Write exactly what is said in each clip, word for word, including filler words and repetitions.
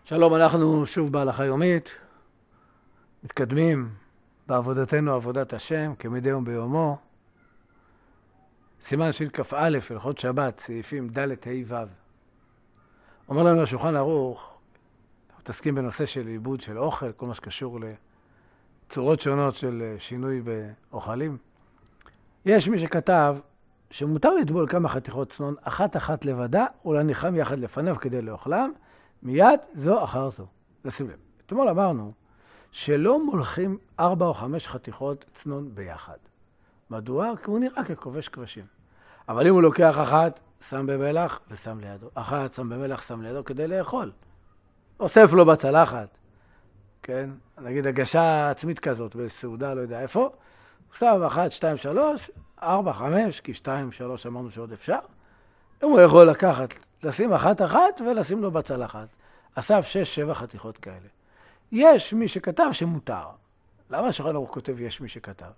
שלום, אנחנו שוב בהלכה יומית, מתקדמים בעבודתנו, עבודת השם, כמדי יום ביומו. סימן של כ"א, הלכות שבת, סעיפים ד' ה' ו'. אומר לנו השולחן ערוך, אנחנו מתעסקים בנושא של עיבוד של אוכל, כל מה שקשור לצורות שונות של שינוי באוכלים. יש מי שכתב שמותר לטבול כמה חתיכות צנון, אחת אחת לבדה, ולהניחם יחד לפניו כדי לאוכלם, מיד זו אחר זו. נשים לב. אתמול אמרנו שלא מולכים ארבע או חמש חתיכות צנון ביחד. מדוע? כי הוא נראה ככובש כבשים. אבל אם הוא לוקח אחת, שם במלח ושם לידו. אחת, שם במלח, שם לידו כדי לאכול. אוסף לו בצלחת. כן? נגיד הגשה עצמית כזאת בסעודה, לא יודע איפה. הוא שם אחת, שתיים, שלוש, ארבע, חמש, כי שתיים, שלוש אמרנו שעוד אפשר. אם הוא יכול לקחת, לשים אחת אחת ולשים לו בצלחת. אסף שש, שבע חתיכות כאלה. יש מי שכתב שמותר. למה השולחן ערוך כותב יש מי שכתב?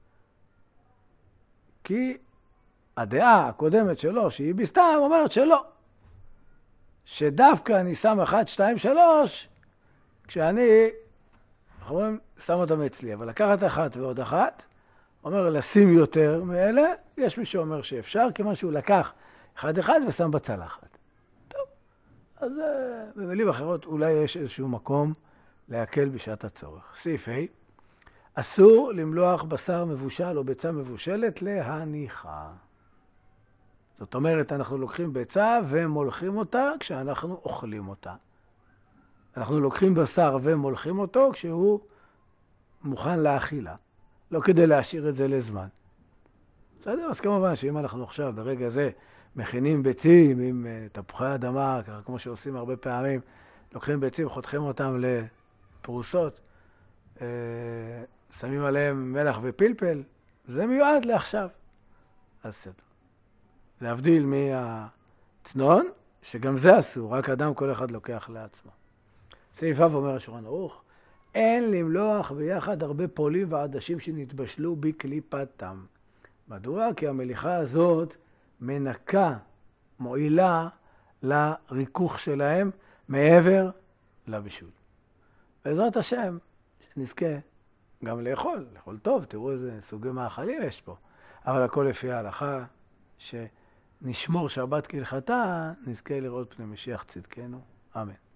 כי הדעה הקודמת שלו, שהיא בסתם, אומרת שלא. שדווקא אני שם אחת, שתיים, שלוש, כשאני, אנחנו אומרים, שם אותם אצלי. אבל לקחת אחת ועוד אחת, אומר לשים יותר מאלה, יש מי שאומר שאפשר, כיוון שהוא לקח אחד אחד ושם בצלחת. טוב, אז במילים אחרות אולי יש איזשהו מקום להקל בשעת הצורך. סעיף ה' אסור למלוח בשר מבושל או ביצה מבושלת להניחה. זאת אומרת, אנחנו לוקחים ביצה ומולכים אותה כשאנחנו אוכלים אותה. אנחנו לוקחים בשר ומולכים אותו כשהוא מוכן לאכילה. לא כדי להשאיר את זה לזמן. בסדר? אז כמובן שאם אנחנו עכשיו ברגע זה מכינים ביצים עם uh, תפוחי אדמה, ככה כמו שעושים הרבה פעמים, לוקחים ביצים, חותכים אותם לפרוסות, uh, שמים עליהם מלח ופלפל, זה מיועד לעכשיו. אז בסדר. להבדיל מהצנון, שגם זה אסור, רק אדם כל אחד לוקח לעצמו. סעיף ו' אומר השולחן ערוך, אין למלוח ביחד הרבה פועלים ועדשים שנתבשלו בקליפתם. מדוע? כי המליחה הזאת מנקה, מועילה לריכוך שלהם מעבר לבישול. בעזרת השם, שנזכה גם לאכול, לאכול טוב, תראו איזה סוגי מאכלים יש פה. אבל הכל לפי ההלכה, שנשמור שבת כהלכתה, נזכה לראות פני משיח צדקנו. אמן.